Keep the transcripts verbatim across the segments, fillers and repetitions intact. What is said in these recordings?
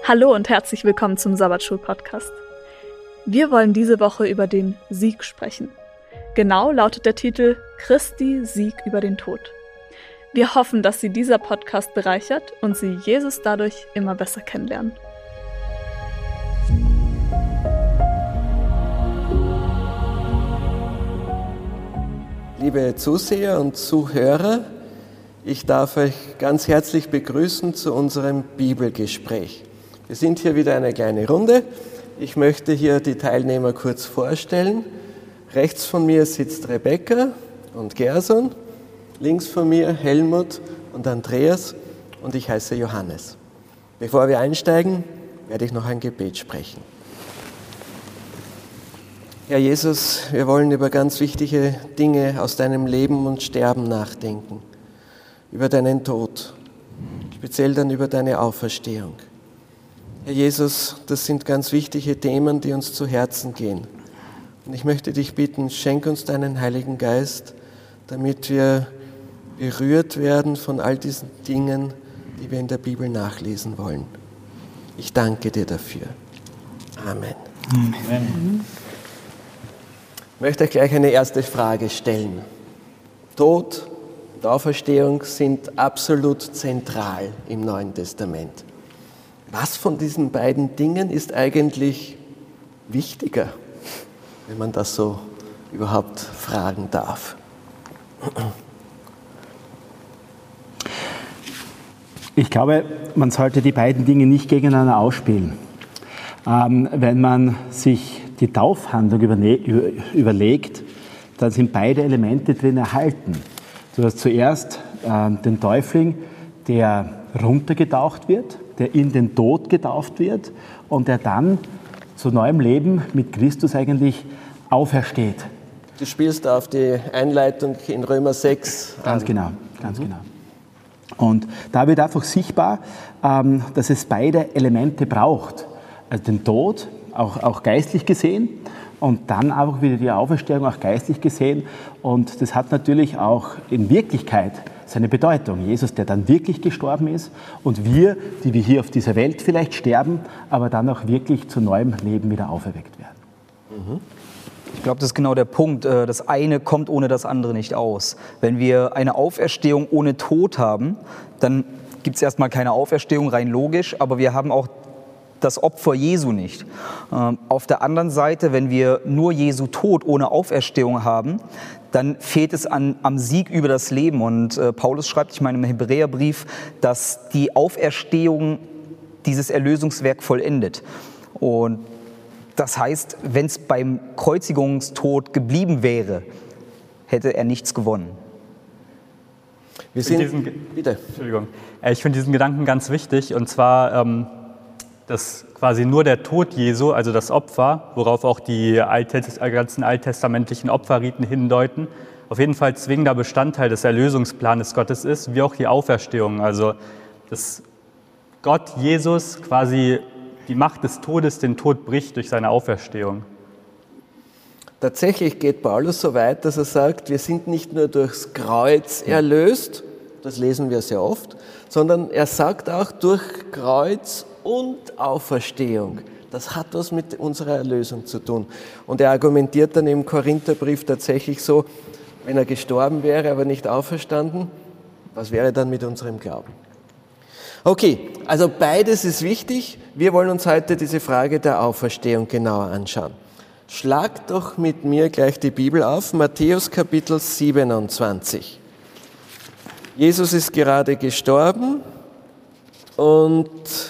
Hallo und herzlich willkommen zum Sabbatschul-Podcast. Wir wollen diese Woche über den Sieg sprechen. Genau lautet der Titel Christi Sieg über den Tod. Wir hoffen, dass Sie dieser Podcast bereichert und Sie Jesus dadurch immer besser kennenlernen. Liebe Zuseher und Zuhörer, ich darf euch ganz herzlich begrüßen zu unserem Bibelgespräch. Wir sind hier wieder eine kleine Runde. Ich möchte hier die Teilnehmer kurz vorstellen. Rechts von mir sitzt Rebecca und Gerson, links von mir Helmut und Andreas und ich heiße Johannes. Bevor wir einsteigen, werde ich noch ein Gebet sprechen. Herr Jesus, wir wollen über ganz wichtige Dinge aus deinem Leben und Sterben nachdenken. Über deinen Tod, speziell dann über deine Auferstehung. Herr Jesus, das sind ganz wichtige Themen, die uns zu Herzen gehen. Und ich möchte dich bitten, schenk uns deinen Heiligen Geist, damit wir berührt werden von all diesen Dingen, die wir in der Bibel nachlesen wollen. Ich danke dir dafür. Amen. Amen. Ich möchte euch gleich eine erste Frage stellen. Tod und Auferstehung sind absolut zentral im Neuen Testament. Was von diesen beiden Dingen ist eigentlich wichtiger, wenn man das so überhaupt fragen darf? Ich glaube, man sollte die beiden Dinge nicht gegeneinander ausspielen. Ähm, wenn man sich die Taufhandlung überle- überlegt, dann sind beide Elemente drin erhalten. Du hast zuerst äh, den Täufling, der runtergetaucht wird, der in den Tod getauft wird und der dann zu neuem Leben mit Christus eigentlich aufersteht. Du spielst auf die Einleitung in Römer sechs an. Ganz genau, ganz mhm. genau. Und da wird einfach sichtbar, ähm, dass es beide Elemente braucht. Also den Tod, auch, auch geistlich gesehen, und dann einfach wieder die Auferstehung, auch geistlich gesehen. Und das hat natürlich auch in Wirklichkeit seine Bedeutung. Jesus, der dann wirklich gestorben ist, und wir, die wir hier auf dieser Welt vielleicht sterben, aber dann auch wirklich zu neuem Leben wieder auferweckt werden. Mhm. Ich glaube, das ist genau der Punkt. Das eine kommt ohne das andere nicht aus. Wenn wir eine Auferstehung ohne Tod haben, dann gibt es erstmal keine Auferstehung, rein logisch, aber wir haben auch das Opfer Jesu nicht. Auf der anderen Seite, wenn wir nur Jesu Tod ohne Auferstehung haben, dann fehlt es an, am Sieg über das Leben. Und äh, Paulus schreibt, ich meine im Hebräerbrief, dass die Auferstehung dieses Erlösungswerk vollendet. Und das heißt, wenn es beim Kreuzigungstod geblieben wäre, hätte er nichts gewonnen. Wir sind, diesen, bitte. Entschuldigung. Ich finde diesen Gedanken ganz wichtig, und zwar, ähm, dass quasi nur der Tod Jesu, also das Opfer, worauf auch die Alttest- ganzen alttestamentlichen Opferriten hindeuten, auf jeden Fall zwingender Bestandteil des Erlösungsplanes Gottes ist, wie auch die Auferstehung. Also, dass Gott, Jesus, quasi die Macht des Todes, den Tod bricht durch seine Auferstehung. Tatsächlich geht Paulus so weit, dass er sagt, wir sind nicht nur durchs Kreuz erlöst, das lesen wir sehr oft, sondern er sagt auch durch Kreuz und Auferstehung. Das hat was mit unserer Erlösung zu tun. Und er argumentiert dann im Korintherbrief tatsächlich so, wenn er gestorben wäre, aber nicht auferstanden, was wäre dann mit unserem Glauben? Okay, also beides ist wichtig. Wir wollen uns heute diese Frage der Auferstehung genauer anschauen. Schlagt doch mit mir gleich die Bibel auf, Matthäus Kapitel siebenundzwanzig. Jesus ist gerade gestorben und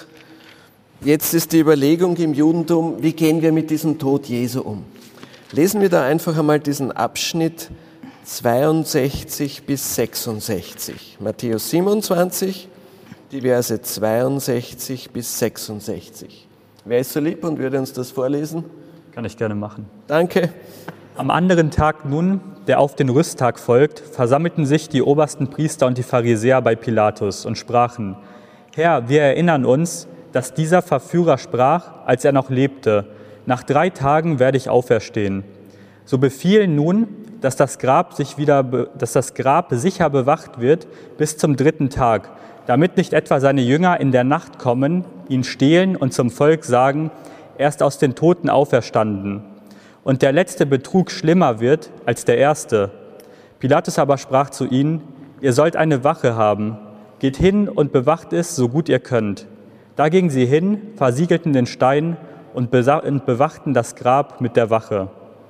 jetzt ist die Überlegung im Judentum, wie gehen wir mit diesem Tod Jesu um? Lesen wir da einfach einmal diesen Abschnitt zweiundsechzig bis sechsundsechzig. Matthäus siebenundzwanzig, die Verse zweiundsechzig bis sechsundsechzig. Wer ist so lieb und würde uns das vorlesen? Kann ich gerne machen. Danke. Am anderen Tag nun, der auf den Rüsttag folgt, versammelten sich die obersten Priester und die Pharisäer bei Pilatus und sprachen: Herr, wir erinnern uns, dass dieser Verführer sprach, als er noch lebte: Nach drei Tagen werde ich auferstehen. So befiehl nun, dass das Grab sich wieder, dass das Grab sicher bewacht wird bis zum dritten Tag, damit nicht etwa seine Jünger in der Nacht kommen, ihn stehlen und zum Volk sagen, er ist aus den Toten auferstanden. Und der letzte Betrug schlimmer wird als der erste. Pilatus aber sprach zu ihnen, ihr sollt eine Wache haben. Geht hin und bewacht es, so gut ihr könnt. Da gingen sie hin, versiegelten den Stein und bewachten das Grab mit der Wache.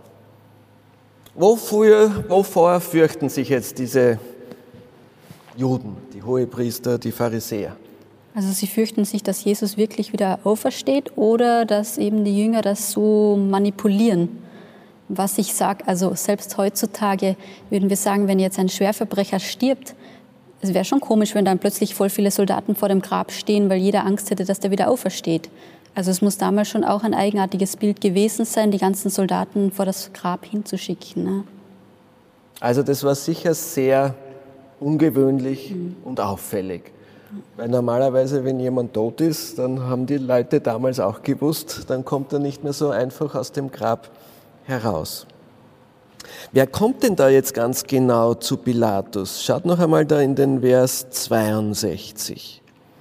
Wofür, wovor fürchten sich jetzt diese Juden, die Hohepriester, die Pharisäer? Also sie fürchten sich, dass Jesus wirklich wieder aufersteht oder dass eben die Jünger das so manipulieren. Was ich sage, also selbst heutzutage würden wir sagen, wenn jetzt ein Schwerverbrecher stirbt, es wäre schon komisch, wenn dann plötzlich voll viele Soldaten vor dem Grab stehen, weil jeder Angst hätte, dass der wieder aufersteht. Also es muss damals schon auch ein eigenartiges Bild gewesen sein, die ganzen Soldaten vor das Grab hinzuschicken. Ne? Also das war sicher sehr ungewöhnlich mhm. und auffällig. Weil normalerweise, wenn jemand tot ist, dann haben die Leute damals auch gewusst, dann kommt er nicht mehr so einfach aus dem Grab heraus. Wer kommt denn da jetzt ganz genau zu Pilatus? Schaut noch einmal da in den Vers zweiundsechzig.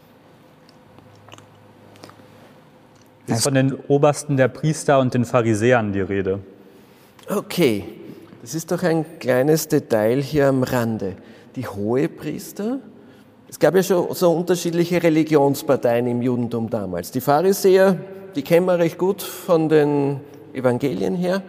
Es ist von den Obersten der Priester und den Pharisäern die Rede. Okay, das ist doch ein kleines Detail hier am Rande. Die Hohepriester, es gab ja schon so unterschiedliche Religionsparteien im Judentum damals. Die Pharisäer, die kennen wir recht gut von den Evangelien her.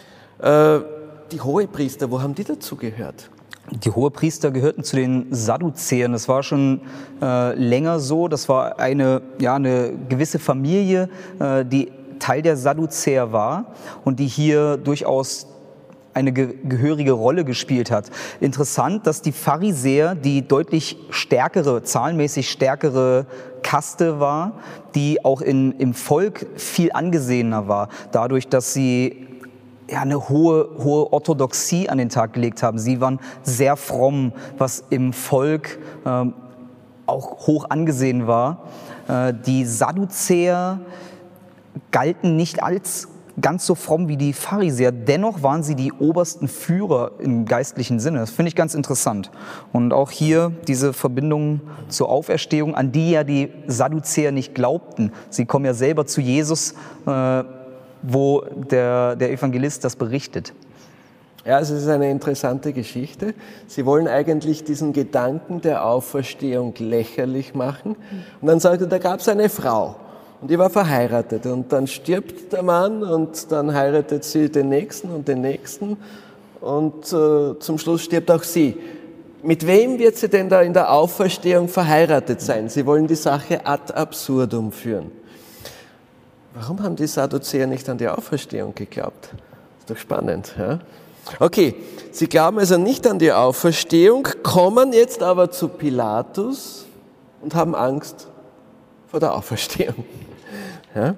Die Hohepriester, wo haben die dazu gehört? Die Hohepriester gehörten zu den Sadduzäern. Das war schon äh, länger so. Das war eine, ja, eine gewisse Familie, äh, die Teil der Sadduzäer war und die hier durchaus eine ge- gehörige Rolle gespielt hat. Interessant, dass die Pharisäer die deutlich stärkere, zahlenmäßig stärkere Kaste war, die auch in, im Volk viel angesehener war, dadurch, dass sie ja, eine hohe, hohe Orthodoxie an den Tag gelegt haben. Sie waren sehr fromm, was im Volk ähm, auch hoch angesehen war. Äh, die Sadduzäer galten nicht als ganz so fromm wie die Pharisäer. Dennoch waren sie die obersten Führer im geistlichen Sinne. Das finde ich ganz interessant. Und auch hier diese Verbindung zur Auferstehung, an die ja die Sadduzäer nicht glaubten. Sie kommen ja selber zu Jesus, äh, wo der, der Evangelist das berichtet. Ja, es ist eine interessante Geschichte. Sie wollen eigentlich diesen Gedanken der Auferstehung lächerlich machen. Und dann sagt er, da gab es eine Frau und die war verheiratet. Und dann stirbt der Mann und dann heiratet sie den Nächsten und den Nächsten. Und äh, zum Schluss stirbt auch sie. Mit wem wird sie denn da in der Auferstehung verheiratet sein? Sie wollen die Sache ad absurdum führen. Warum haben die Sadduzäer nicht an die Auferstehung geglaubt? Ist doch spannend. Ja? Okay, sie glauben also nicht an die Auferstehung, kommen jetzt aber zu Pilatus und haben Angst vor der Auferstehung. Ja?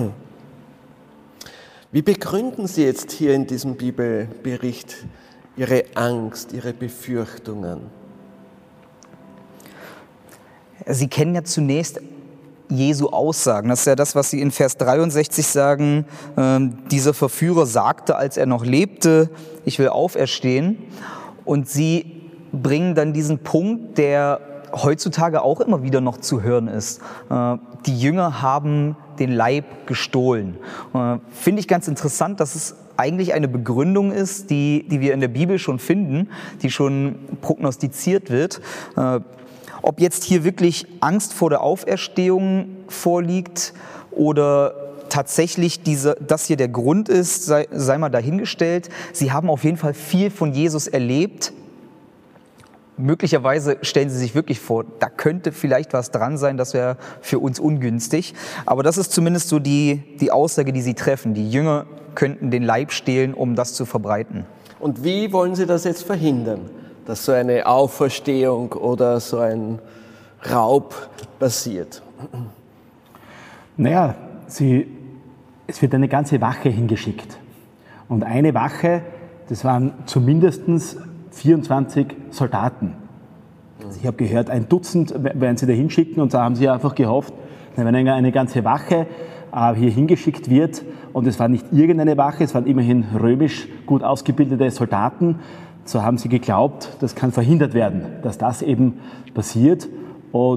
Wie begründen Sie jetzt hier in diesem Bibelbericht Ihre Angst, Ihre Befürchtungen? Sie kennen ja zunächst Jesu Aussagen. Das ist ja das, was Sie in Vers dreiundsechzig sagen. Ähm, dieser Verführer sagte, als er noch lebte, ich will auferstehen. Und Sie bringen dann diesen Punkt, der heutzutage auch immer wieder noch zu hören ist. Äh, die Jünger haben den Leib gestohlen. Äh, finde ich ganz interessant, dass es eigentlich eine Begründung ist, die, die wir in der Bibel schon finden, die schon prognostiziert wird. Äh, Ob jetzt hier wirklich Angst vor der Auferstehung vorliegt oder tatsächlich diese, das hier der Grund ist, sei, sei mal dahingestellt. Sie haben auf jeden Fall viel von Jesus erlebt. Möglicherweise stellen Sie sich wirklich vor, da könnte vielleicht was dran sein, das wäre für uns ungünstig. Aber das ist zumindest so die, die Aussage, die Sie treffen. Die Jünger könnten den Leib stehlen, um das zu verbreiten. Und wie wollen Sie das jetzt verhindern? Dass so eine Auferstehung oder so ein Raub passiert? Naja, sie, es wird eine ganze Wache hingeschickt. Und eine Wache, das waren zumindest vierundzwanzig Soldaten. Also ich habe gehört, ein Dutzend werden sie da hinschicken und da haben sie einfach gehofft, wenn eine ganze Wache äh, hier hingeschickt wird und es war nicht irgendeine Wache, es waren immerhin römisch gut ausgebildete Soldaten, so haben sie geglaubt, das kann verhindert werden, dass das eben passiert. Und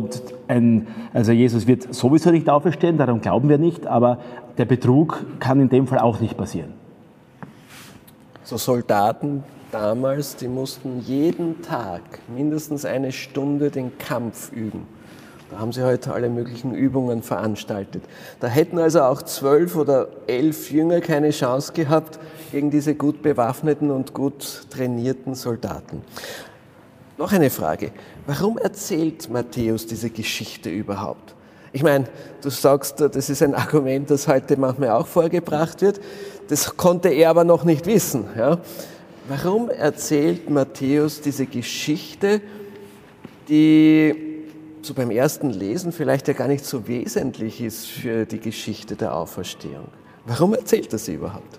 ein, also Jesus wird sowieso nicht auferstehen, daran glauben wir nicht, aber der Betrug kann in dem Fall auch nicht passieren. So Soldaten damals, die mussten jeden Tag mindestens eine Stunde den Kampf üben. Da haben sie heute alle möglichen Übungen veranstaltet. Da hätten also auch zwölf oder elf Jünger keine Chance gehabt gegen diese gut bewaffneten und gut trainierten Soldaten. Noch eine Frage. Warum erzählt Matthäus diese Geschichte überhaupt? Ich meine, du sagst, das ist ein Argument, das heute manchmal auch vorgebracht wird. Das konnte er aber noch nicht wissen. Ja? Warum erzählt Matthäus diese Geschichte, die so beim ersten Lesen vielleicht ja gar nicht so wesentlich ist für die Geschichte der Auferstehung? Warum erzählt er sie überhaupt?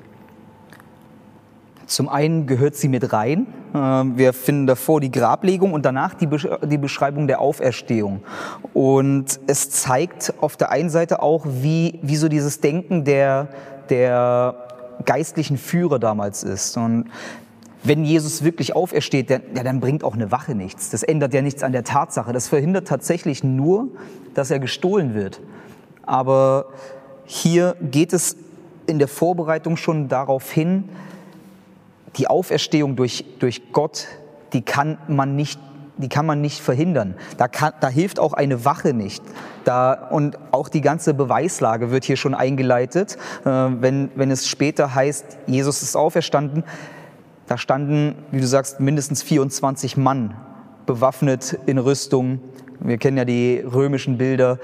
Zum einen gehört sie mit rein. Wir finden davor die Grablegung und danach die Beschreibung der Auferstehung. Und es zeigt auf der einen Seite auch, wie, wie so dieses Denken der, der geistlichen Führer damals ist. Und wenn Jesus wirklich aufersteht, dann, ja, dann bringt auch eine Wache nichts. Das ändert ja nichts an der Tatsache. Das verhindert tatsächlich nur, dass er gestohlen wird. Aber hier geht es in der Vorbereitung schon darauf hin, die Auferstehung durch, durch Gott, die kann man nicht, die kann man nicht verhindern. Da, kann, da hilft auch eine Wache nicht. Da, und auch die ganze Beweislage wird hier schon eingeleitet. Äh, wenn, wenn es später heißt, Jesus ist auferstanden, da standen, wie du sagst, mindestens vierundzwanzig Mann bewaffnet in Rüstung. Wir kennen ja die römischen Bilder.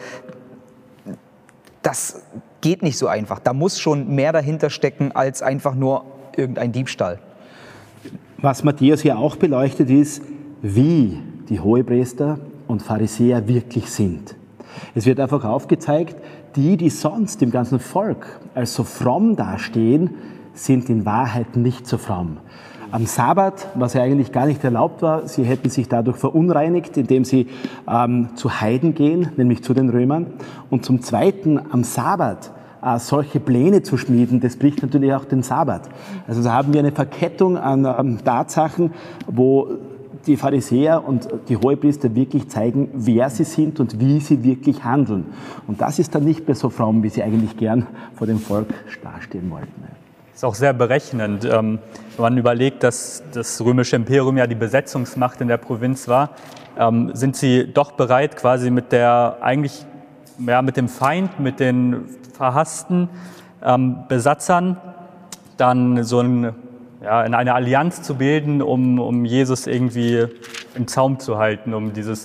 Das geht nicht so einfach. Da muss schon mehr dahinter stecken als einfach nur irgendein Diebstahl. Was Matthäus hier auch beleuchtet ist, wie die Hohepriester und Pharisäer wirklich sind. Es wird einfach aufgezeigt, die, die sonst im ganzen Volk als so fromm dastehen, sind in Wahrheit nicht so fromm. Am Sabbat, was ja eigentlich gar nicht erlaubt war, sie hätten sich dadurch verunreinigt, indem sie ähm, zu Heiden gehen, nämlich zu den Römern. Und zum Zweiten, am Sabbat äh, solche Pläne zu schmieden, das bricht natürlich auch den Sabbat. Also da haben wir eine Verkettung an ähm, Tatsachen, wo die Pharisäer und die Hohepriester wirklich zeigen, wer sie sind und wie sie wirklich handeln. Und das ist dann nicht mehr so fromm, wie sie eigentlich gern vor dem Volk dastehen wollten. Ist auch sehr berechnend. Ähm, wenn man überlegt, dass das römische Imperium ja die Besetzungsmacht in der Provinz war, ähm, sind sie doch bereit, quasi mit der eigentlich ja, mit dem Feind, mit den verhassten ähm, Besatzern dann so ein, ja, in eine Allianz zu bilden, um, um Jesus irgendwie im Zaum zu halten, um dieses,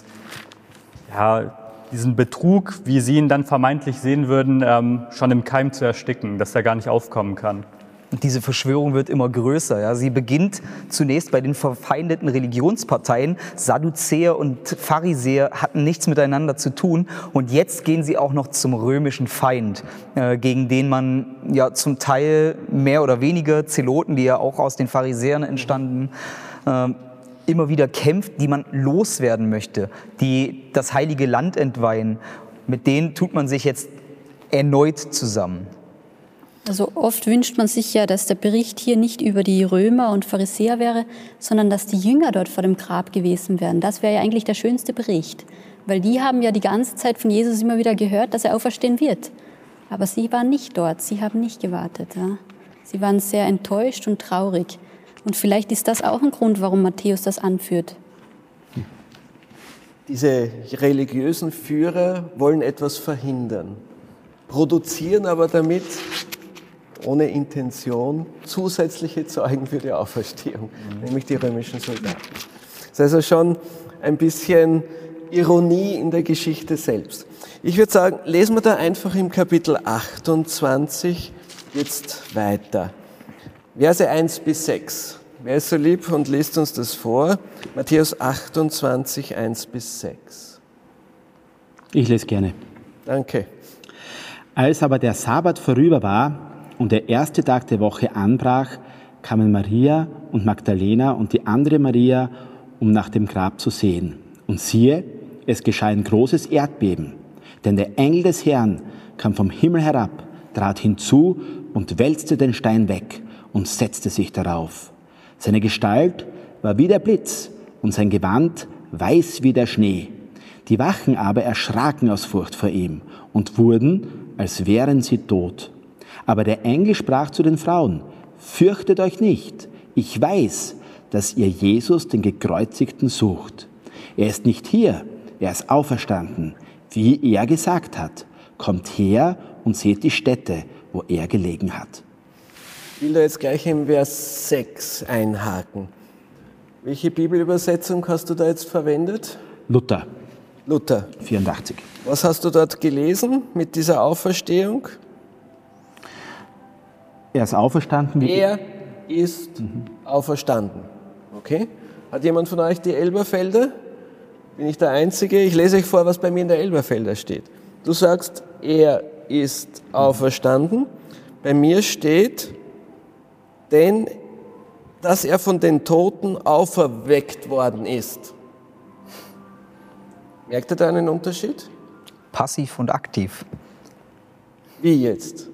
ja, diesen Betrug, wie sie ihn dann vermeintlich sehen würden, ähm, schon im Keim zu ersticken, dass er gar nicht aufkommen kann. Und diese Verschwörung wird immer größer. Ja. Sie beginnt zunächst bei den verfeindeten Religionsparteien. Sadduzäer und Pharisäer hatten nichts miteinander zu tun. Und jetzt gehen sie auch noch zum römischen Feind, äh, gegen den man ja zum Teil mehr oder weniger Zeloten, die ja auch aus den Pharisäern entstanden, äh, immer wieder kämpft, die man loswerden möchte, die das heilige Land entweihen. Mit denen tut man sich jetzt erneut zusammen. Also oft wünscht man sich ja, dass der Bericht hier nicht über die Römer und Pharisäer wäre, sondern dass die Jünger dort vor dem Grab gewesen wären. Das wäre ja eigentlich der schönste Bericht, weil die haben ja die ganze Zeit von Jesus immer wieder gehört, dass er auferstehen wird. Aber sie waren nicht dort, sie haben nicht gewartet. Ja. Sie waren sehr enttäuscht und traurig. Und vielleicht ist das auch ein Grund, warum Matthäus das anführt. Diese religiösen Führer wollen etwas verhindern, produzieren aber damit ohne Intention zusätzliche Zeugen für die Auferstehung, mhm. nämlich die römischen Soldaten. Das ist also schon ein bisschen Ironie in der Geschichte selbst. Ich würde sagen, lesen wir da einfach im Kapitel achtundzwanzig jetzt weiter. Verse eins bis sechs. Wer ist so lieb und liest uns das vor? Matthäus achtundzwanzig, eins bis sechs. Ich lese gerne. Danke. Als aber der Sabbat vorüber war und der erste Tag der Woche anbrach, kamen Maria und Magdalena und die andere Maria, um nach dem Grab zu sehen. Und siehe, es geschah ein großes Erdbeben, denn der Engel des Herrn kam vom Himmel herab, trat hinzu und wälzte den Stein weg und setzte sich darauf. Seine Gestalt war wie der Blitz und sein Gewand weiß wie der Schnee. Die Wachen aber erschraken aus Furcht vor ihm und wurden, als wären sie tot. Aber der Engel sprach zu den Frauen: Fürchtet euch nicht, ich weiß, dass ihr Jesus, den Gekreuzigten, sucht. Er ist nicht hier, er ist auferstanden, wie er gesagt hat. Kommt her und seht die Stätte, wo er gelegen hat. Ich will da jetzt gleich im Vers sechs einhaken. Welche Bibelübersetzung hast du da jetzt verwendet? Luther, Luther. vierundachtzig. Was hast du dort gelesen mit dieser Auferstehung? Er ist auferstanden. Wie Er ist mhm. auferstanden. Okay? Hat jemand von euch die Elberfelder? Bin ich der Einzige? Ich lese euch vor, was bei mir in der Elberfelder steht. Du sagst, er ist auferstanden. Bei mir steht, denn dass er von den Toten auferweckt worden ist. Merkt ihr da einen Unterschied? Passiv und aktiv. Wie jetzt?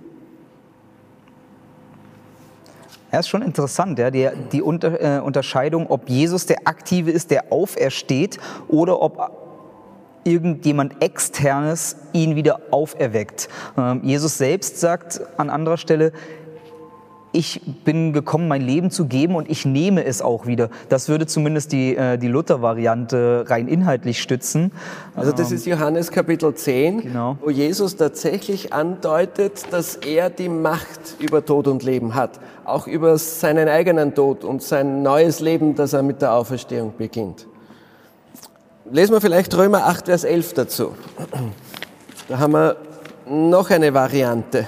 Ja, ist schon interessant, ja, die, die Unter, äh, Unterscheidung, ob Jesus der Aktive ist, der aufersteht, oder ob irgendjemand Externes ihn wieder auferweckt. Ähm, Jesus selbst sagt an anderer Stelle: Ich bin gekommen, mein Leben zu geben und ich nehme es auch wieder. Das würde zumindest die, äh, die Luther-Variante rein inhaltlich stützen. Also das ist Johannes Kapitel zehn, Genau. wo Jesus tatsächlich andeutet, dass er die Macht über Tod und Leben hat. Auch über seinen eigenen Tod und sein neues Leben, das er mit der Auferstehung beginnt. Lesen wir vielleicht Römer acht, Vers elf dazu. Da haben wir noch eine Variante.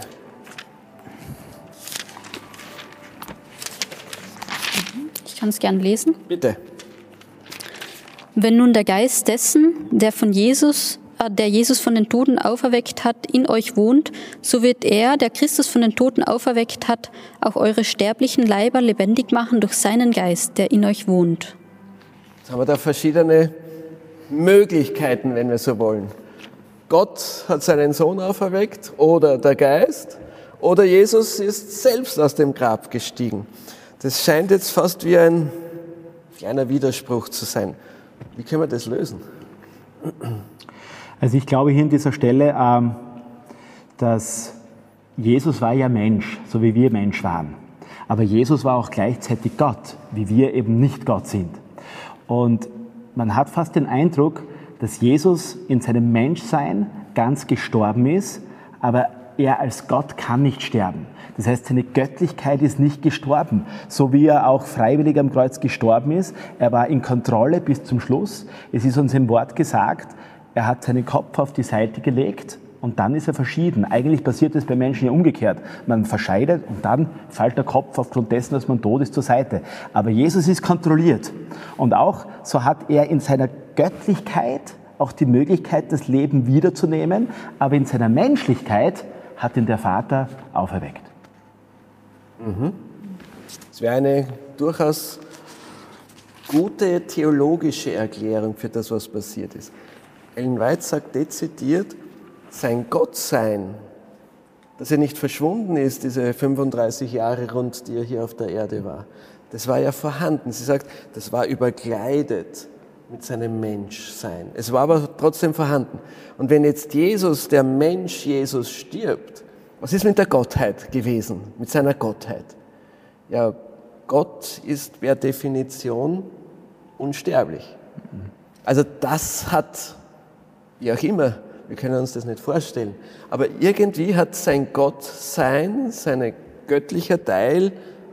Ich kann es gern lesen. Bitte. Wenn nun der Geist dessen, der von Jesus, äh, der Jesus von den Toten auferweckt hat, in euch wohnt, so wird er, der Christus von den Toten auferweckt hat, auch eure sterblichen Leiber lebendig machen durch seinen Geist, der in euch wohnt. Jetzt haben wir da verschiedene Möglichkeiten, wenn wir so wollen. Gott hat seinen Sohn auferweckt oder der Geist oder Jesus ist selbst aus dem Grab gestiegen. Das scheint jetzt fast wie ein kleiner Widerspruch zu sein. Wie können wir das lösen? Also ich glaube hier an dieser Stelle, ähm, dass Jesus war ja Mensch, so wie wir Mensch waren. Aber Jesus war auch gleichzeitig Gott, wie wir eben nicht Gott sind. Und man hat fast den Eindruck, dass Jesus in seinem Menschsein ganz gestorben ist, aber er als Gott kann nicht sterben. Das heißt, seine Göttlichkeit ist nicht gestorben, so wie er auch freiwillig am Kreuz gestorben ist. Er war in Kontrolle bis zum Schluss. Es ist uns im Wort gesagt, er hat seinen Kopf auf die Seite gelegt und dann ist er verschieden. Eigentlich passiert es bei Menschen ja umgekehrt. Man verscheidet und dann fällt der Kopf aufgrund dessen, dass man tot ist, zur Seite. Aber Jesus ist kontrolliert. Und auch so hat er in seiner Göttlichkeit auch die Möglichkeit, das Leben wiederzunehmen, aber in seiner Menschlichkeit hat ihn der Vater auferweckt. Mhm. Das wäre eine durchaus gute theologische Erklärung für das, was passiert ist. Ellen White sagt dezidiert, sein Gottsein, dass er nicht verschwunden ist, diese fünfunddreißig Jahre rund, die er hier auf der Erde war, das war ja vorhanden. Sie sagt, das war überkleidet mit seinem Menschsein. Es war aber trotzdem vorhanden. Und wenn jetzt Jesus, der Mensch Jesus, stirbt, was ist mit der Gottheit gewesen, mit seiner Gottheit? Ja, Gott ist per Definition unsterblich. Also das hat, wie auch immer, wir können uns das nicht vorstellen, aber irgendwie hat sein Gottsein, sein göttlicher Teil,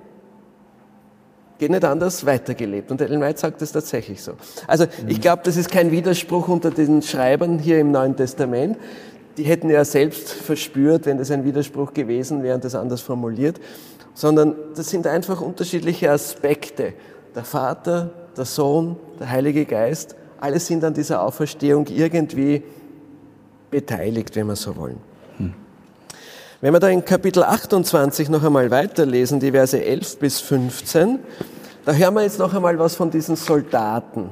geht nicht anders weitergelebt. Und Ellen White sagt das tatsächlich so. Also ich glaube, das ist kein Widerspruch unter den Schreibern hier im Neuen Testament. Die hätten ja selbst verspürt, wenn das ein Widerspruch gewesen wäre und das anders formuliert, sondern das sind einfach unterschiedliche Aspekte. Der Vater, der Sohn, der Heilige Geist, alle sind an dieser Auferstehung irgendwie beteiligt, wenn wir so wollen. Hm. Wenn wir da in Kapitel achtundzwanzig noch einmal weiterlesen, die Verse elf bis fünfzehn, da hören wir jetzt noch einmal was von diesen Soldaten.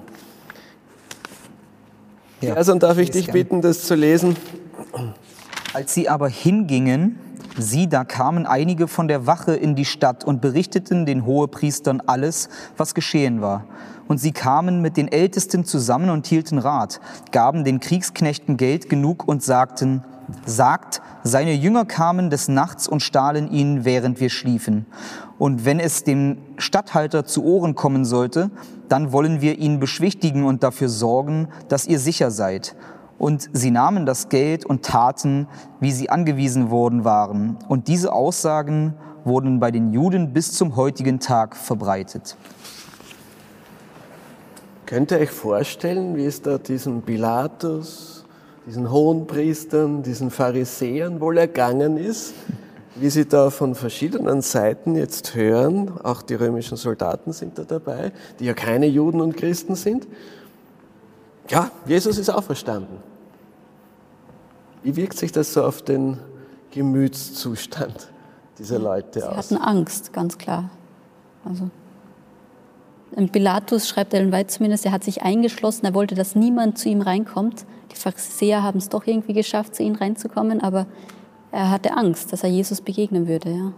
Ja, also darf ich dich bitten, das zu lesen? Als sie aber hingingen, Sieh, da kamen einige von der Wache in die Stadt und berichteten den Hohepriestern alles, was geschehen war. Und sie kamen mit den Ältesten zusammen und hielten Rat, gaben den Kriegsknechten Geld genug und sagten, sagt, seine Jünger kamen des Nachts und stahlen ihn, während wir schliefen. Und wenn es dem Statthalter zu Ohren kommen sollte, dann wollen wir ihn beschwichtigen und dafür sorgen, dass ihr sicher seid. Und sie nahmen das Geld und taten, wie sie angewiesen worden waren. Und diese Aussagen wurden bei den Juden bis zum heutigen Tag verbreitet. Könnt ihr euch vorstellen, wie es da diesem Pilatus, diesen Hohenpriestern, diesen Pharisäern wohl ergangen ist, wie sie da von verschiedenen Seiten jetzt hören, auch die römischen Soldaten sind da dabei, die ja keine Juden und Christen sind. Ja, Jesus ist auferstanden. Wie wirkt sich das so auf den Gemütszustand dieser Leute Sie aus? hatten Angst, ganz klar. Also, Pilatus schreibt Ellen White zumindest, er hat sich eingeschlossen, er wollte, dass niemand zu ihm reinkommt. Die Pharisäer haben es doch irgendwie geschafft, zu ihm reinzukommen, aber er hatte Angst, dass er Jesus begegnen würde. Ja.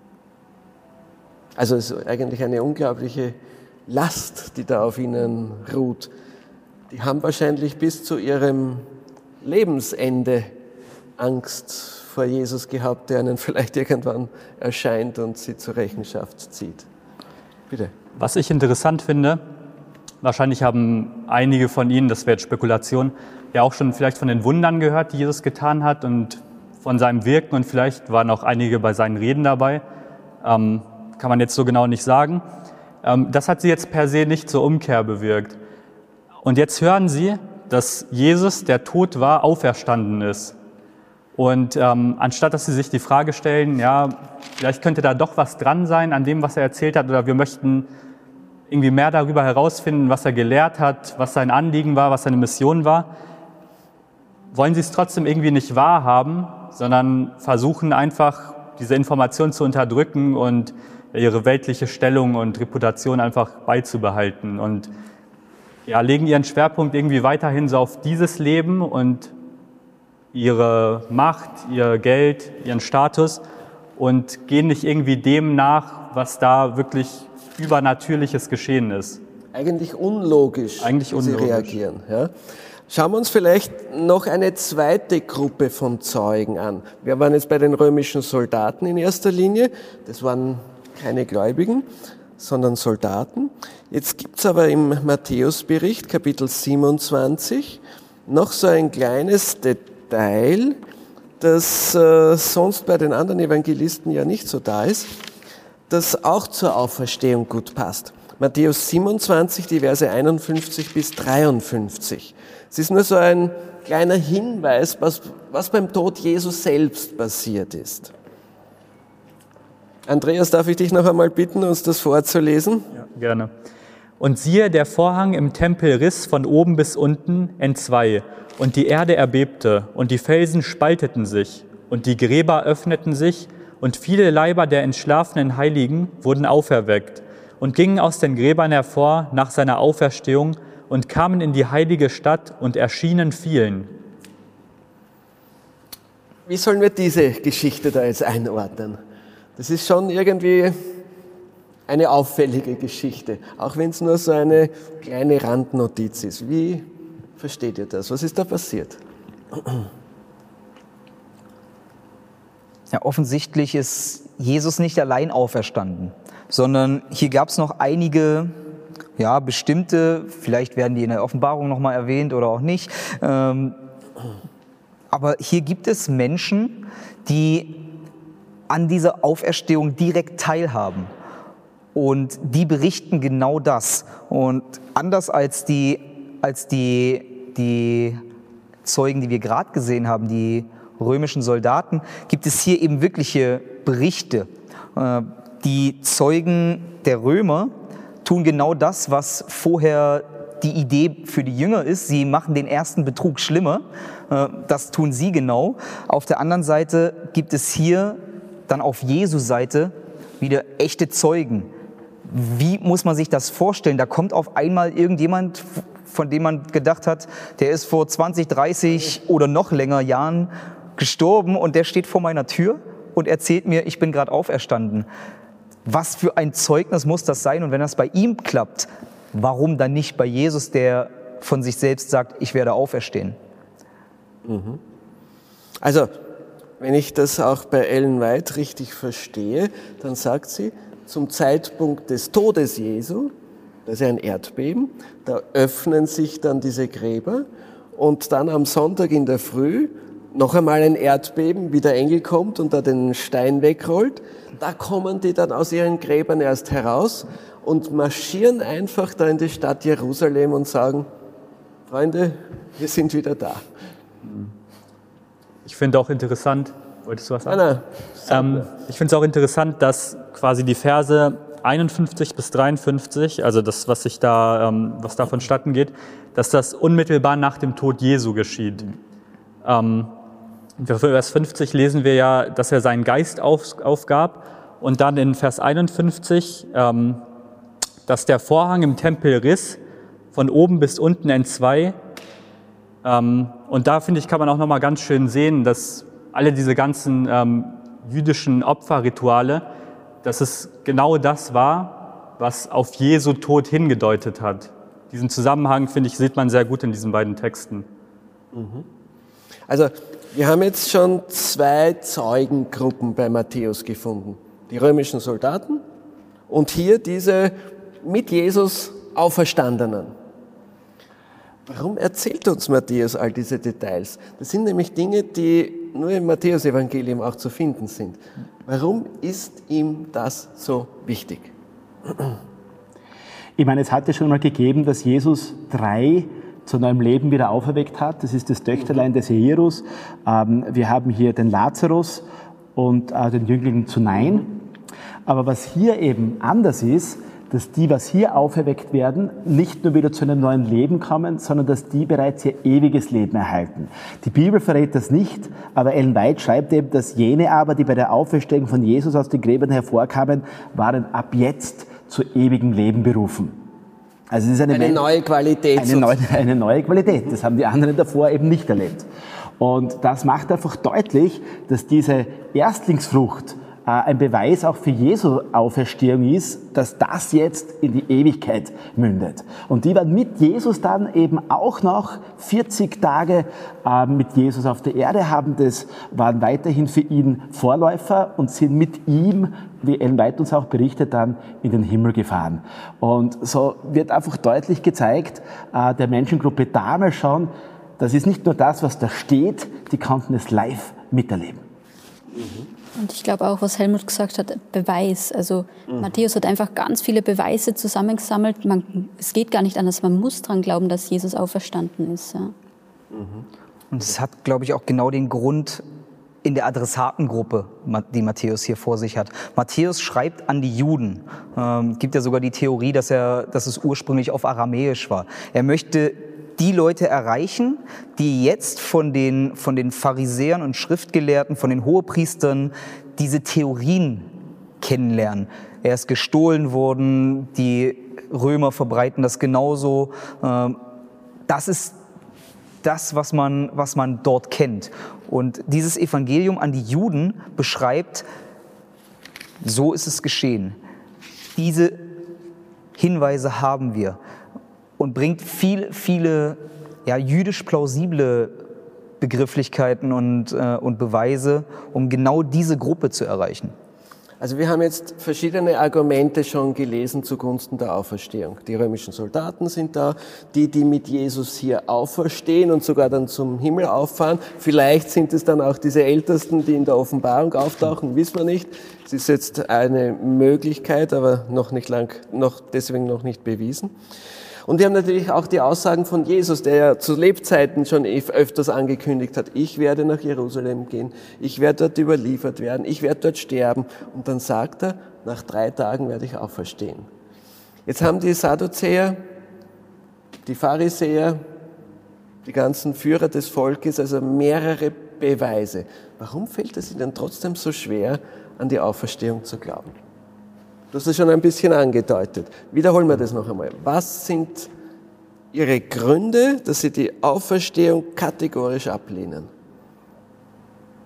Also es ist eigentlich eine unglaubliche Last, die da auf ihnen ruht. Die haben wahrscheinlich bis zu ihrem Lebensende Angst vor Jesus gehabt, der ihnen vielleicht irgendwann erscheint und sie zur Rechenschaft zieht. Bitte. Was ich interessant finde, wahrscheinlich haben einige von Ihnen, das wäre jetzt Spekulation, ja auch schon vielleicht von den Wundern gehört, die Jesus getan hat und von seinem Wirken und vielleicht waren auch einige bei seinen Reden dabei. Ähm, kann man jetzt so genau nicht sagen. Ähm, das hat sie jetzt per se nicht zur Umkehr bewirkt. Und jetzt hören sie, dass Jesus, der tot war, auferstanden ist. Und ähm, anstatt, dass sie sich die Frage stellen, ja, vielleicht könnte da doch was dran sein an dem, was er erzählt hat, oder wir möchten irgendwie mehr darüber herausfinden, was er gelehrt hat, was sein Anliegen war, was seine Mission war, wollen sie es trotzdem irgendwie nicht wahrhaben, sondern versuchen einfach, diese Information zu unterdrücken und ihre weltliche Stellung und Reputation einfach beizubehalten und ja, legen ihren Schwerpunkt irgendwie weiterhin so auf dieses Leben und ihre Macht, ihr Geld, ihren Status und gehen nicht irgendwie dem nach, was da wirklich Übernatürliches geschehen ist. Eigentlich unlogisch, Eigentlich unlogisch. Sie reagieren. Ja. Schauen wir uns vielleicht noch eine zweite Gruppe von Zeugen an. Wir waren jetzt bei den römischen Soldaten in erster Linie. Das waren keine Gläubigen, sondern Soldaten. Jetzt gibt es aber im Matthäusbericht, Kapitel siebenundzwanzig, noch so ein kleines Detail, das äh, sonst bei den anderen Evangelisten ja nicht so da ist, das auch zur Auferstehung gut passt. Matthäus siebenundzwanzig, die Verse einundfünfzig bis dreiundfünfzig. Es ist nur so ein kleiner Hinweis, was, was beim Tod Jesus selbst passiert ist. Andreas, darf ich dich noch einmal bitten, uns das vorzulesen? Ja, gerne. Und siehe, der Vorhang im Tempel riss von oben bis unten entzwei, und die Erde erbebte, und die Felsen spalteten sich, und die Gräber öffneten sich, und viele Leiber der entschlafenen Heiligen wurden auferweckt und gingen aus den Gräbern hervor nach seiner Auferstehung und kamen in die heilige Stadt und erschienen vielen. Wie sollen wir diese Geschichte da jetzt einordnen? Das ist schon irgendwie eine auffällige Geschichte, auch wenn es nur so eine kleine Randnotiz ist. Wie versteht ihr das? Was ist da passiert? Ja, offensichtlich ist Jesus nicht allein auferstanden, sondern hier gab es noch einige, ja, bestimmte, vielleicht werden die in der Offenbarung nochmal erwähnt oder auch nicht, ähm, aber hier gibt es Menschen, die an dieser Auferstehung direkt teilhaben. Und die berichten genau das. Und anders als die, als die, die Zeugen, die wir gerade gesehen haben, die römischen Soldaten, gibt es hier eben wirkliche Berichte. Die Zeugen der Römer tun genau das, was vorher die Idee für die Jünger ist. Sie machen den ersten Betrug schlimmer. Das tun sie genau. Auf der anderen Seite gibt es hier dann auf Jesu Seite wieder echte Zeugen. Wie muss man sich das vorstellen? Da kommt auf einmal irgendjemand, von dem man gedacht hat, der ist vor zwanzig, dreißig oder noch länger Jahren gestorben und der steht vor meiner Tür und erzählt mir, ich bin gerade auferstanden. Was für ein Zeugnis muss das sein? Und wenn das bei ihm klappt, warum dann nicht bei Jesus, der von sich selbst sagt, ich werde auferstehen? Mhm. Also, wenn ich das auch bei Ellen White richtig verstehe, dann sagt sie, zum Zeitpunkt des Todes Jesu, das ist ja ein Erdbeben, da öffnen sich dann diese Gräber und dann am Sonntag in der Früh noch einmal ein Erdbeben, wie der Engel kommt und da den Stein wegrollt. Da kommen die dann aus ihren Gräbern erst heraus und marschieren einfach da in die Stadt Jerusalem und sagen, Freunde, wir sind wieder da. Ich finde auch interessant, wolltest du was sagen? Nein, nein, ähm, ich finde es auch interessant, dass quasi die Verse einundfünfzig bis dreiundfünfzig, also das, was sich da, ähm, was da vonstatten geht, dass das unmittelbar nach dem Tod Jesu geschieht. Ähm, in Vers fünfzig lesen wir ja, dass er seinen Geist auf, aufgab und dann in Vers einundfünfzig, ähm, dass der Vorhang im Tempel riss, von oben bis unten entzwei. Ähm, und da, finde ich, kann man auch nochmal ganz schön sehen, dass alle diese ganzen ähm, jüdischen Opferrituale, dass es genau das war, was auf Jesu Tod hingedeutet hat. Diesen Zusammenhang, finde ich, sieht man sehr gut in diesen beiden Texten. Also, wir haben jetzt schon zwei Zeugengruppen bei Matthäus gefunden. Die römischen Soldaten und hier diese mit Jesus Auferstandenen. Warum erzählt uns Matthäus all diese Details? Das sind nämlich Dinge, die nur im Matthäus-Evangelium auch zu finden sind. Warum ist ihm das so wichtig? Ich meine, es hat ja schon mal gegeben, dass Jesus drei zu neuem Leben wieder auferweckt hat. Das ist das Töchterlein des Jairus. Wir haben hier den Lazarus und den Jüngling zu Nain. Aber was hier eben anders ist, dass die, was hier auferweckt werden, nicht nur wieder zu einem neuen Leben kommen, sondern dass die bereits ihr ewiges Leben erhalten. Die Bibel verrät das nicht, aber Ellen White schreibt eben, dass jene aber, die bei der Auferstehung von Jesus aus den Gräbern hervorkamen, waren ab jetzt zu ewigem Leben berufen. Also es ist eine, eine neue Qualität. Eine neue, eine neue Qualität. Das haben die anderen davor eben nicht erlebt. Und das macht einfach deutlich, dass diese Erstlingsfrucht ein Beweis auch für Jesu Auferstehung ist, dass das jetzt in die Ewigkeit mündet. Und die waren mit Jesus dann eben auch noch vierzig Tage äh, mit Jesus auf der Erde, haben das, waren weiterhin für ihn Vorläufer und sind mit ihm, wie Ellen White uns auch berichtet, dann in den Himmel gefahren. Und so wird einfach deutlich gezeigt, äh, der Menschengruppe damals schon, das ist nicht nur das, was da steht, die konnten es live miterleben. Mhm. Und ich glaube auch, was Helmut gesagt hat, Beweis. Also mhm. Matthäus hat einfach ganz viele Beweise zusammengesammelt. Man, es geht gar nicht anders, man muss daran glauben, dass Jesus auferstanden ist. Ja. Mhm. Und es hat, glaube ich, auch genau den Grund in der Adressatengruppe, die Matthäus hier vor sich hat. Matthäus schreibt an die Juden. Ähm, gibt ja sogar die Theorie, dass, er, dass es ursprünglich auf Aramäisch war. Er möchte die Leute erreichen, die jetzt von den, von den Pharisäern und Schriftgelehrten, von den Hohepriestern diese Theorien kennenlernen. Er ist gestohlen worden, die Römer verbreiten das genauso. Das ist das, was man, was man dort kennt. Und dieses Evangelium an die Juden beschreibt, so ist es geschehen. Diese Hinweise haben wir. Und bringt viel, viele ja, jüdisch plausible Begrifflichkeiten und, äh, und Beweise, um genau diese Gruppe zu erreichen. Also wir haben jetzt verschiedene Argumente schon gelesen zugunsten der Auferstehung. Die römischen Soldaten sind da, die, die mit Jesus hier auferstehen und sogar dann zum Himmel auffahren. Vielleicht sind es dann auch diese Ältesten, die in der Offenbarung auftauchen, wissen wir nicht. Es ist jetzt eine Möglichkeit, aber noch nicht lang, noch, deswegen noch nicht bewiesen. Und wir haben natürlich auch die Aussagen von Jesus, der ja zu Lebzeiten schon öfters angekündigt hat, ich werde nach Jerusalem gehen, ich werde dort überliefert werden, ich werde dort sterben. Und dann sagt er, nach drei Tagen werde ich auferstehen. Jetzt haben die Sadduzäer, die Pharisäer, die ganzen Führer des Volkes, also mehrere Beweise. Warum fällt es ihnen trotzdem so schwer, an die Auferstehung zu glauben? Du hast es schon ein bisschen angedeutet. Wiederholen wir das noch einmal. Was sind Ihre Gründe, dass Sie die Auferstehung kategorisch ablehnen?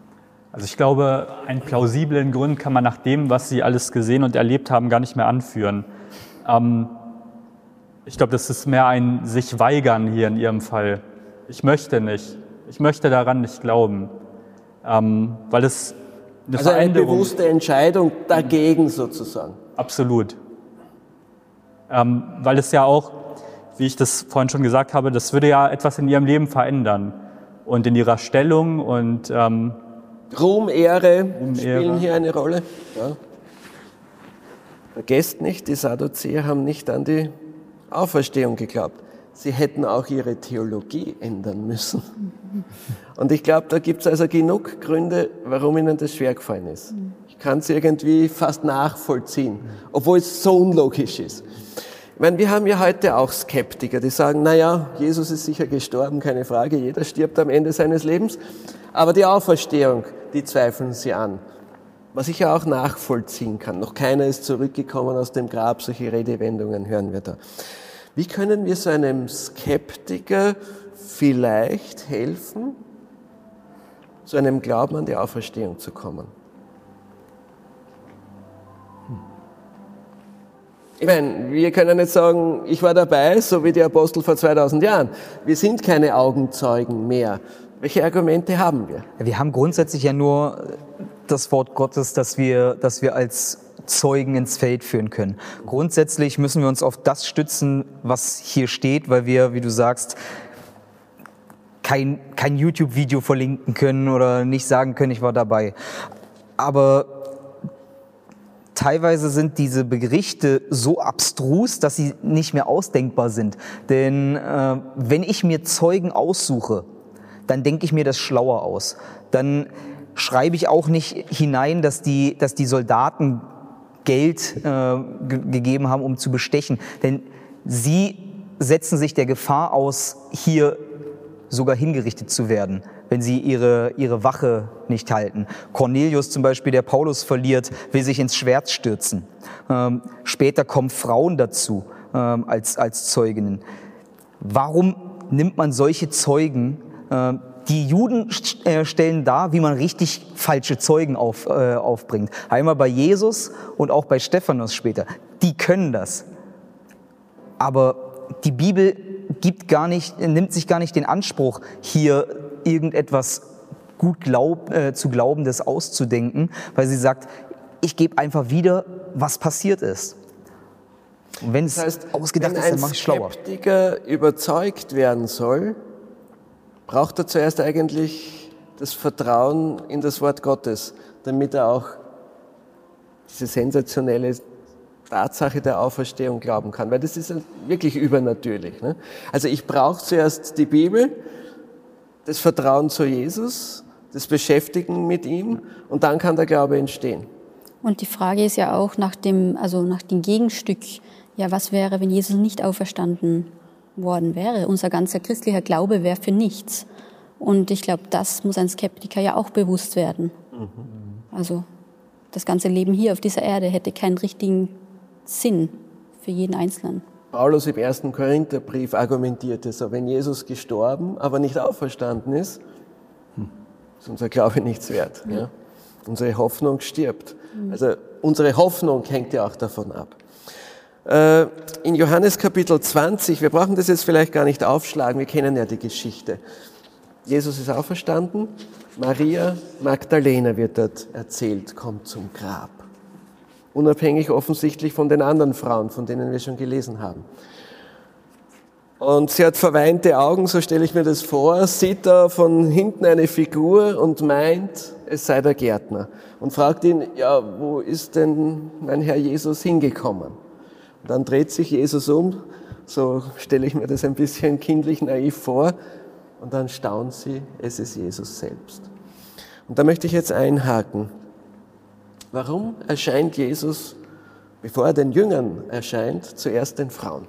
Also ich glaube, einen plausiblen Grund kann man nach dem, was Sie alles gesehen und erlebt haben, gar nicht mehr anführen. Ähm, ich glaube, das ist mehr ein sich weigern hier in Ihrem Fall. Ich möchte nicht. Ich möchte daran nicht glauben. Ähm, weil es eine also eine Veränderung, bewusste Entscheidung dagegen sozusagen. Absolut. Ähm, weil es ja auch, wie ich das vorhin schon gesagt habe, das würde ja etwas in Ihrem Leben verändern. Und in Ihrer Stellung und ähm, Ruhm, Ehre Ruhm, spielen Ehre. hier eine Rolle. Ja. Vergesst nicht, die Sadduzäer haben nicht an die Auferstehung geglaubt. Sie hätten auch ihre Theologie ändern müssen. Und ich glaube, da gibt es also genug Gründe, warum ihnen das schwergefallen ist. Ich kann es irgendwie fast nachvollziehen, obwohl es so unlogisch ist. Ich meine, wir haben ja heute auch Skeptiker, die sagen, naja, Jesus ist sicher gestorben, keine Frage, jeder stirbt am Ende seines Lebens. Aber die Auferstehung, die zweifeln sie an. Was ich ja auch nachvollziehen kann. Noch keiner ist zurückgekommen aus dem Grab, solche Redewendungen hören wir da. Wie können wir so einem Skeptiker vielleicht helfen, zu einem Glauben an die Auferstehung zu kommen? Ich meine, wir können nicht sagen, ich war dabei, so wie die Apostel vor zweitausend Jahren. Wir sind keine Augenzeugen mehr. Welche Argumente haben wir? Wir haben grundsätzlich ja nur das Wort Gottes, das wir, das wir als Zeugen ins Feld führen können. Grundsätzlich müssen wir uns auf das stützen, was hier steht, weil wir, wie du sagst, kein, kein YouTube-Video verlinken können oder nicht sagen können, ich war dabei. Aber teilweise sind diese Berichte so abstrus, dass sie nicht mehr ausdenkbar sind. Denn äh, wenn ich mir Zeugen aussuche, dann denke ich mir das schlauer aus. Dann schreibe ich auch nicht hinein, dass die, dass die Soldaten Geld äh, ge- gegeben haben, um zu bestechen. Denn sie setzen sich der Gefahr aus, hier sogar hingerichtet zu werden, wenn sie ihre, ihre Wache nicht halten. Cornelius zum Beispiel, der Paulus verliert, will sich ins Schwert stürzen. Ähm, später kommen Frauen dazu ähm, als, als Zeuginnen. Warum nimmt man solche Zeugen? äh, Die Juden st- äh, stellen dar, wie man richtig falsche Zeugen auf, äh, aufbringt. Einmal bei Jesus und auch bei Stephanus später. Die können das. Aber die Bibel gibt gar nicht, nimmt sich gar nicht den Anspruch, hier irgendetwas gut glaub, äh, zu Glaubendes auszudenken, weil sie sagt, ich gebe einfach wieder, was passiert ist. Und wenn es Das heißt, ausgedacht wenn ist, dann mache ich schlauer. ein Skeptiker überzeugt werden soll, braucht er zuerst eigentlich das Vertrauen in das Wort Gottes, damit er auch diese sensationelle Tatsache der Auferstehung glauben kann, weil das ist wirklich übernatürlich. Ne? Also ich brauche zuerst die Bibel, das Vertrauen zu Jesus, das Beschäftigen mit ihm und dann kann der Glaube entstehen. Und die Frage ist ja auch nach dem, also nach dem Gegenstück, ja, was wäre, wenn Jesus nicht auferstanden worden wäre? Unser ganzer christlicher Glaube wäre für nichts. Und ich glaube, das muss ein Skeptiker ja auch bewusst werden. Mhm. Also das ganze Leben hier auf dieser Erde hätte keinen richtigen Sinn für jeden Einzelnen. Paulus im ersten Korintherbrief argumentierte so, wenn Jesus gestorben, aber nicht auferstanden ist, ist unser Glaube nichts wert. Mhm. Ja? Unsere Hoffnung stirbt. Mhm. Also unsere Hoffnung hängt ja auch davon ab. Äh, in Johannes Kapitel zwanzig, wir brauchen das jetzt vielleicht gar nicht aufschlagen, wir kennen ja die Geschichte. Jesus ist auferstanden, Maria Magdalena wird dort erzählt, kommt zum Grab. Unabhängig offensichtlich von den anderen Frauen, von denen wir schon gelesen haben. Und sie hat verweinte Augen, so stelle ich mir das vor, sieht da von hinten eine Figur und meint, es sei der Gärtner. Und fragt ihn, ja, wo ist denn mein Herr Jesus hingekommen? Und dann dreht sich Jesus um, so stelle ich mir das ein bisschen kindlich naiv vor, und dann staunt sie, es ist Jesus selbst. Und da möchte ich jetzt einhaken. Warum erscheint Jesus, bevor er den Jüngern erscheint, zuerst den Frauen?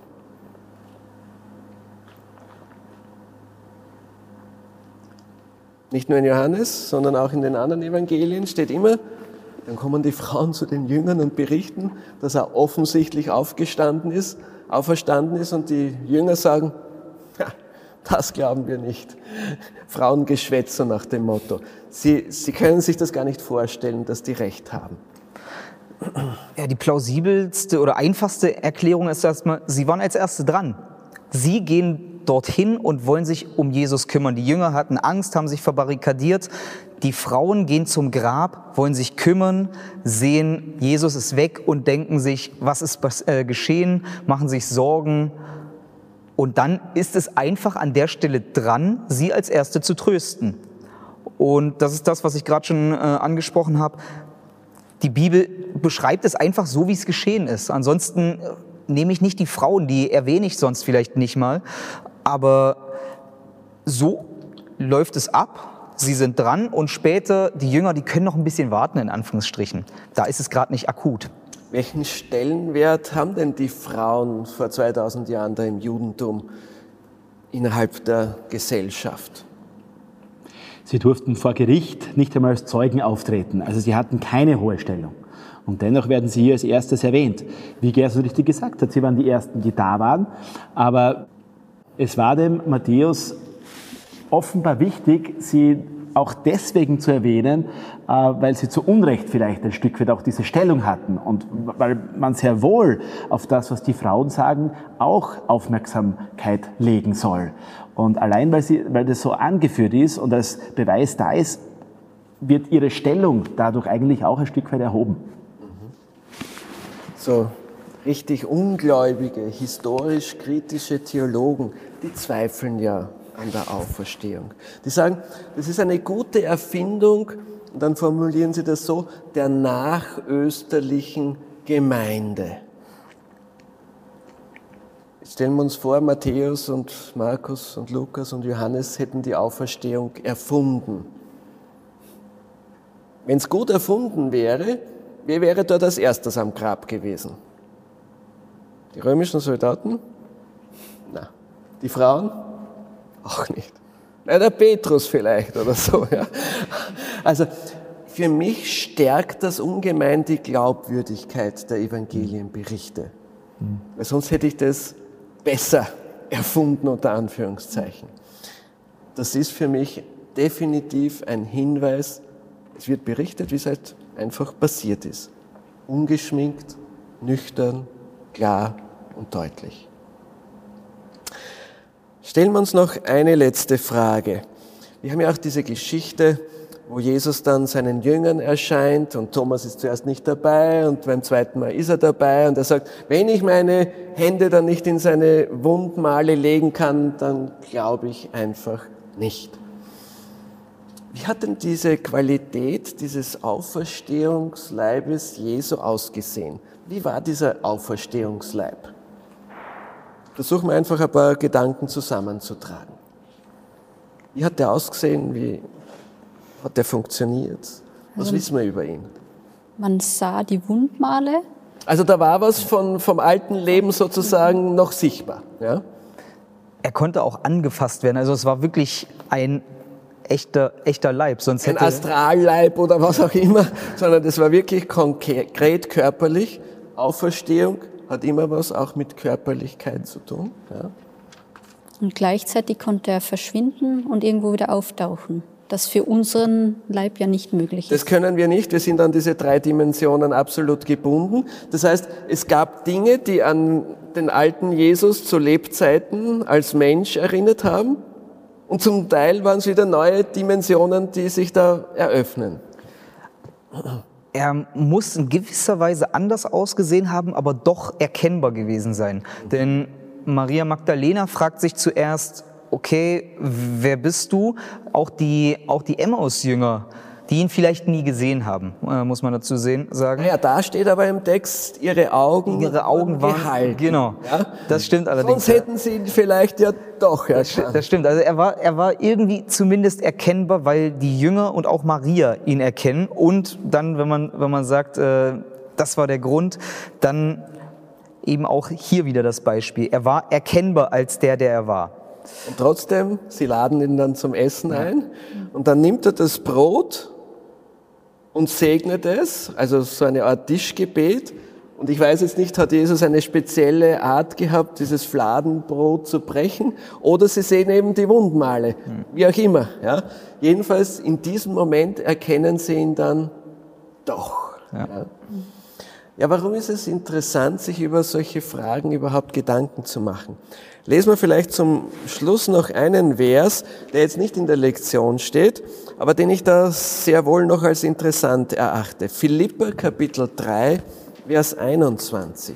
Nicht nur in Johannes, sondern auch in den anderen Evangelien steht immer, dann kommen die Frauen zu den Jüngern und berichten, dass er offensichtlich aufgestanden ist, auferstanden ist und die Jünger sagen, Das glauben wir nicht. Frauengeschwätz, so nach dem Motto. Sie, sie können sich das gar nicht vorstellen, dass die Recht haben. Ja, die plausibelste oder einfachste Erklärung ist erstmal, sie waren als Erste dran. Sie gehen dorthin und wollen sich um Jesus kümmern. Die Jünger hatten Angst, haben sich verbarrikadiert. Die Frauen gehen zum Grab, wollen sich kümmern, sehen, Jesus ist weg und denken sich, was ist äh, geschehen, machen sich Sorgen. Und dann ist es einfach an der Stelle dran, sie als Erste zu trösten. Und das ist das, was ich gerade schon äh, angesprochen habe. Die Bibel beschreibt es einfach so, wie es geschehen ist. Ansonsten äh, nehme ich nicht die Frauen, die erwähne ich sonst vielleicht nicht mal. Aber so läuft es ab. Sie sind dran und später, die Jünger, die können noch ein bisschen warten, in Anführungsstrichen. Da ist es gerade nicht akut. Welchen Stellenwert haben denn die Frauen vor zweitausend Jahren da im Judentum innerhalb der Gesellschaft? Sie durften vor Gericht nicht einmal als Zeugen auftreten, also sie hatten keine hohe Stellung. Und dennoch werden sie hier als erstes erwähnt. Wie Gerson richtig gesagt hat, sie waren die Ersten, die da waren, aber es war dem Matthäus offenbar wichtig, sie auch deswegen zu erwähnen, weil sie zu Unrecht vielleicht ein Stück weit auch diese Stellung hatten und weil man sehr wohl auf das, was die Frauen sagen, auch Aufmerksamkeit legen soll. Und allein weil, sie, weil das so angeführt ist und als Beweis da ist, wird ihre Stellung dadurch eigentlich auch ein Stück weit erhoben. So richtig ungläubige, historisch-kritische Theologen, die zweifeln ja an der Auferstehung. Die sagen, das ist eine gute Erfindung, und dann formulieren sie das so, der nachösterlichen Gemeinde. Jetzt stellen wir uns vor, Matthäus und Markus und Lukas und Johannes hätten die Auferstehung erfunden. Wenn es gut erfunden wäre, wer wäre dort als erstes am Grab gewesen? Die römischen Soldaten? Nein. Die Frauen? Auch nicht. Na, der Petrus vielleicht oder so. Ja. Also für mich stärkt das ungemein die Glaubwürdigkeit der Evangelienberichte. Mhm. Weil sonst hätte ich das besser erfunden, unter Anführungszeichen. Das ist für mich definitiv ein Hinweis, es wird berichtet, wie es halt einfach passiert ist. Ungeschminkt, nüchtern, klar und deutlich. Stellen wir uns noch eine letzte Frage. Wir haben ja auch diese Geschichte, wo Jesus dann seinen Jüngern erscheint und Thomas ist zuerst nicht dabei und beim zweiten Mal ist er dabei und er sagt, wenn ich meine Hände dann nicht in seine Wundmale legen kann, dann glaube ich einfach nicht. Wie hat denn diese Qualität dieses Auferstehungsleibes Jesu ausgesehen? Wie war dieser Auferstehungsleib? Versuchen wir einfach ein paar Gedanken zusammenzutragen. Wie hat der ausgesehen? Wie hat der funktioniert? Was also, wissen wir über ihn? Man sah die Wundmale. Also da war was von, vom alten Leben sozusagen noch sichtbar. Ja? Er konnte auch angefasst werden. Also es war wirklich ein echter, echter Leib. Sonst Ein hätte Astralleib oder was auch immer, sondern das war wirklich konkret körperlich. Auferstehung hat immer was auch mit Körperlichkeit zu tun. Ja. Und gleichzeitig konnte er verschwinden und irgendwo wieder auftauchen. Das für unseren Leib ja nicht möglich ist. Das können wir nicht. Wir sind an diese drei Dimensionen absolut gebunden. Das heißt, es gab Dinge, die an den alten Jesus zu Lebzeiten als Mensch erinnert haben. Und zum Teil waren es wieder neue Dimensionen, die sich da eröffnen. Er muss in gewisser Weise anders ausgesehen haben, aber doch erkennbar gewesen sein. Denn Maria Magdalena fragt sich zuerst, okay, wer bist du? Auch die, auch die Emmaus-Jünger, die ihn vielleicht nie gesehen haben, äh, muss man dazu sehen, sagen. Ja, da steht aber im Text, ihre Augen, ihre Augen waren gehalten. Genau, ja? Das stimmt allerdings. Sonst hätten sie ihn vielleicht ja doch erkannt. Das, das stimmt, also er war, er war irgendwie zumindest erkennbar, weil die Jünger und auch Maria ihn erkennen. Und dann, wenn man, wenn man sagt, äh, das war der Grund, dann eben auch hier wieder das Beispiel. Er war erkennbar als der, der er war. Und trotzdem, sie laden ihn dann zum Essen ein und dann nimmt er das Brot und segnet es, also so eine Art Tischgebet, Und ich weiß jetzt nicht, hat Jesus eine spezielle Art gehabt, dieses Fladenbrot zu brechen, oder sie sehen eben die Wundmale, wie auch immer. Ja. Jedenfalls in diesem Moment erkennen sie ihn dann doch. Ja. Ja. Ja, warum ist es interessant, sich über solche Fragen überhaupt Gedanken zu machen? Lesen wir vielleicht zum Schluss noch einen Vers, der jetzt nicht in der Lektion steht, aber den ich da sehr wohl noch als interessant erachte. Philipper Kapitel drei, Vers einundzwanzig.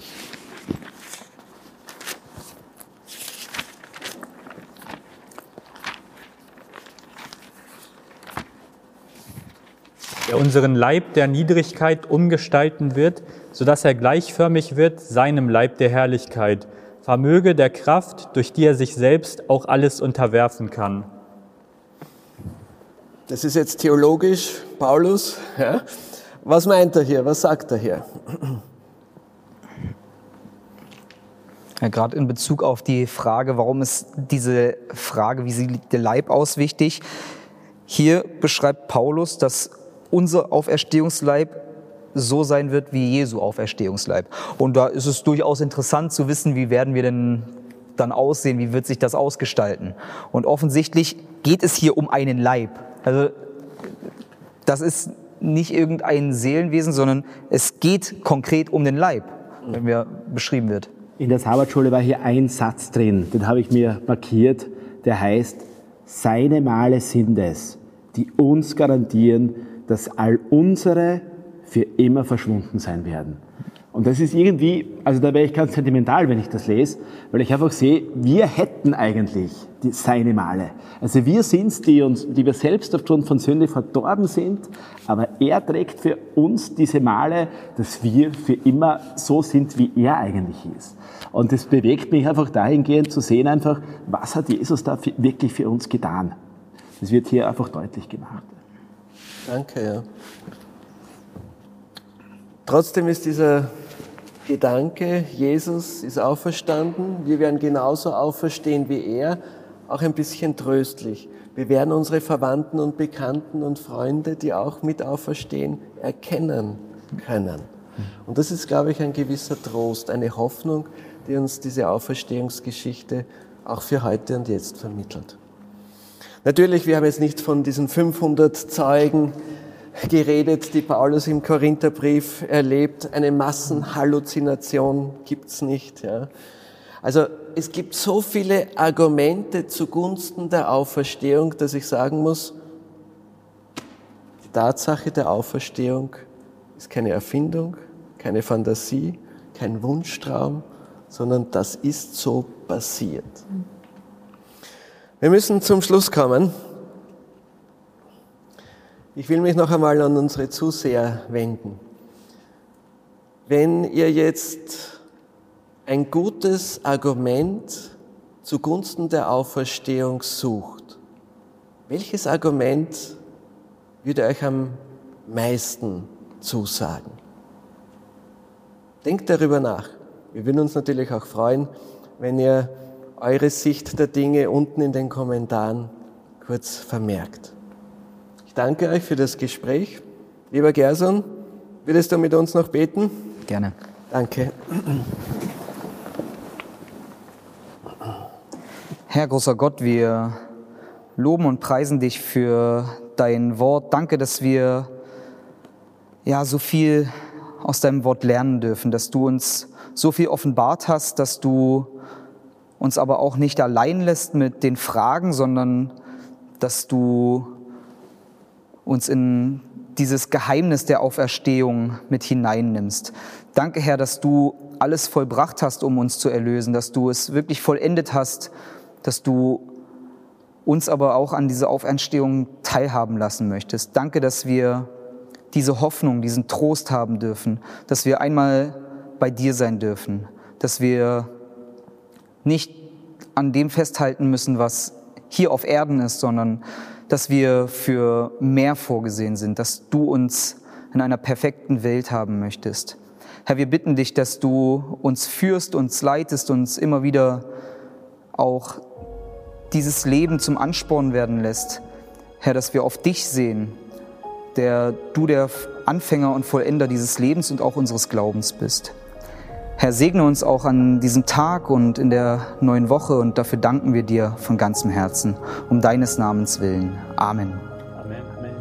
Der unseren Leib der Niedrigkeit umgestalten wird, sodass er gleichförmig wird seinem Leib der Herrlichkeit, vermöge der Kraft, durch die er sich selbst auch alles unterwerfen kann. Das ist jetzt theologisch, Paulus. Ja? Was meint er hier? Was sagt er hier? Ja, gerade in Bezug auf die Frage, warum ist diese Frage, wie sieht der Leib aus, wichtig? Hier beschreibt Paulus, dass unser Auferstehungsleib so sein wird wie Jesu Auferstehungsleib. Und da ist es durchaus interessant zu wissen, wie werden wir denn dann aussehen, wie wird sich das ausgestalten. Und offensichtlich geht es hier um einen Leib. Also das ist nicht irgendein Seelenwesen, sondern es geht konkret um den Leib, wenn wir beschrieben wird. In der Sabbatschule war hier ein Satz drin, den habe ich mir markiert, der heißt, seine Male sind es, die uns garantieren, dass all unsere für immer verschwunden sein werden. Und das ist irgendwie, also da wäre ich ganz sentimental, wenn ich das lese, weil ich einfach sehe, wir hätten eigentlich die, seine Male. Also wir sind's, die uns, die wir selbst aufgrund von Sünde verdorben sind, aber er trägt für uns diese Male, dass wir für immer so sind, wie er eigentlich ist. Und das bewegt mich einfach dahingehend zu sehen einfach, was hat Jesus da für, wirklich für uns getan. Das wird hier einfach deutlich gemacht. Danke, ja. Trotzdem ist dieser Gedanke, Jesus ist auferstanden, wir werden genauso auferstehen wie er, auch ein bisschen tröstlich. Wir werden unsere Verwandten und Bekannten und Freunde, die auch mit auferstehen, erkennen können. Und das ist, glaube ich, ein gewisser Trost, eine Hoffnung, die uns diese Auferstehungsgeschichte auch für heute und jetzt vermittelt. Natürlich, wir haben jetzt nicht von diesen fünfhundert Zeugen geredet, die Paulus im Korintherbrief erlebt. Eine Massenhalluzination gibt's nicht. Ja. Also es gibt so viele Argumente zugunsten der Auferstehung, dass ich sagen muss, die Tatsache der Auferstehung ist keine Erfindung, keine Fantasie, kein Wunschtraum, sondern das ist so passiert. Wir müssen zum Schluss kommen. Ich will mich noch einmal an unsere Zuseher wenden. Wenn ihr jetzt ein gutes Argument zugunsten der Auferstehung sucht, welches Argument würde euch am meisten zusagen? Denkt darüber nach. Wir würden uns natürlich auch freuen, wenn ihr eure Sicht der Dinge unten in den Kommentaren kurz vermerkt. Ich danke euch für das Gespräch. Lieber Gerson, würdest du mit uns noch beten? Gerne. Danke. Herr, großer Gott, wir loben und preisen dich für dein Wort. Danke, dass wir ja so viel aus deinem Wort lernen dürfen, dass du uns so viel offenbart hast, dass du uns aber auch nicht allein lässt mit den Fragen, sondern dass du uns in dieses Geheimnis der Auferstehung mit hineinnimmst. Danke, Herr, dass du alles vollbracht hast, um uns zu erlösen, dass du es wirklich vollendet hast, dass du uns aber auch an dieser Auferstehung teilhaben lassen möchtest. Danke, dass wir diese Hoffnung, diesen Trost haben dürfen, dass wir einmal bei dir sein dürfen, dass wir nicht an dem festhalten müssen, was hier auf Erden ist, sondern dass wir für mehr vorgesehen sind, dass du uns in einer perfekten Welt haben möchtest. Herr, wir bitten dich, dass du uns führst, uns leitest, uns immer wieder auch dieses Leben zum Ansporn werden lässt. Herr, dass wir auf dich sehen, der du der Anfänger und Vollender dieses Lebens und auch unseres Glaubens bist. Herr, segne uns auch an diesem Tag und in der neuen Woche und dafür danken wir dir von ganzem Herzen, um deines Namens willen. Amen. Amen. Amen.